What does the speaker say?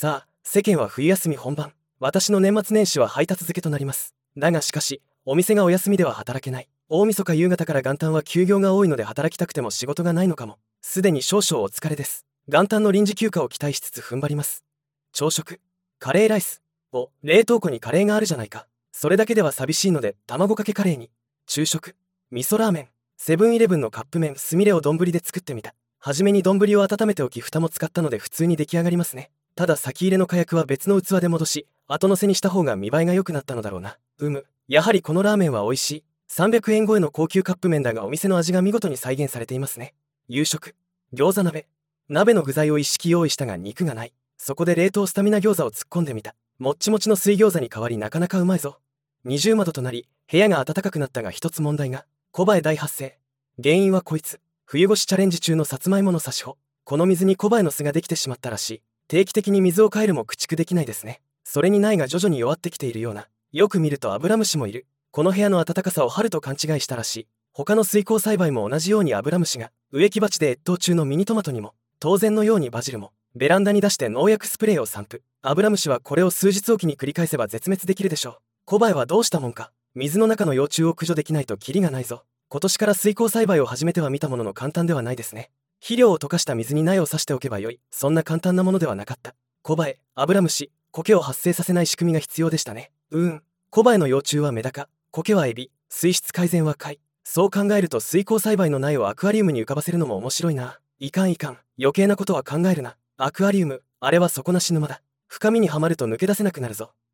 さあ、世間は冬休み本番。私の年末年始は配達付けとなります。だがしかし、お店がお休みでは働けない。大晦日夕方から元旦は休業が多いので働きたくても仕事がないのかも。すでに少々お疲れです。元旦の臨時休暇を期待しつつ踏ん張ります。朝食、カレーライス。お、冷凍庫にカレーがあるじゃないか。それだけでは寂しいので卵かけカレーに。昼食、味噌ラーメン。セブンイレブンのカップ麺すみれを丼で作ってみた。はじめに丼を温めておき蓋も使ったので普通に出来上がりますね。ただ先入れの火薬は別の器で戻し後乗せにした方が見栄えが良くなったのだろうな。やはりこのラーメンは美味しい。300円超えの高級カップ麺だがお店の味が見事に再現されていますね。夕食、餃子鍋。鍋の具材を一式用意したが肉がない。そこで冷凍スタミナ餃子を突っ込んでみた。もっちもちの水餃子に変わりなかなかうまいぞ。二重窓となり部屋が暖かくなったが一つ問題が。小バエ大発生。原因はこいつ。冬越しチャレンジ中のさつまいもの差し穂。この水に小バエの巣ができてしまったらしい。定期的に水を変えるも駆逐できないですね。それに苗が徐々に弱ってきているような。よく見るとアブラムシもいる。この部屋の暖かさを春と勘違いしたらしい。他の水耕栽培も同じようにアブラムシが。植木鉢で越冬中のミニトマトにも。当然のようにバジルも。ベランダに出して農薬スプレーを散布。アブラムシはこれを数日おきに繰り返せば絶滅できるでしょう。小バエはどうしたもんか。水の中の幼虫を駆除できないとキリがないぞ。今年から水耕栽培を始めては見たものの簡単ではないですね。肥料を溶かした水に苗を刺しておけばよい。そんな簡単なものではなかった。小バエ、アブラムシ、苔を発生させない仕組みが必要でしたね。小バエの幼虫はメダカ、苔はエビ、水質改善は貝。そう考えると水耕栽培の苗をアクアリウムに浮かばせるのも面白いな。いかん。余計なことは考えるな。アクアリウム、あれは底なし沼だ。深みにはまると抜け出せなくなるぞ。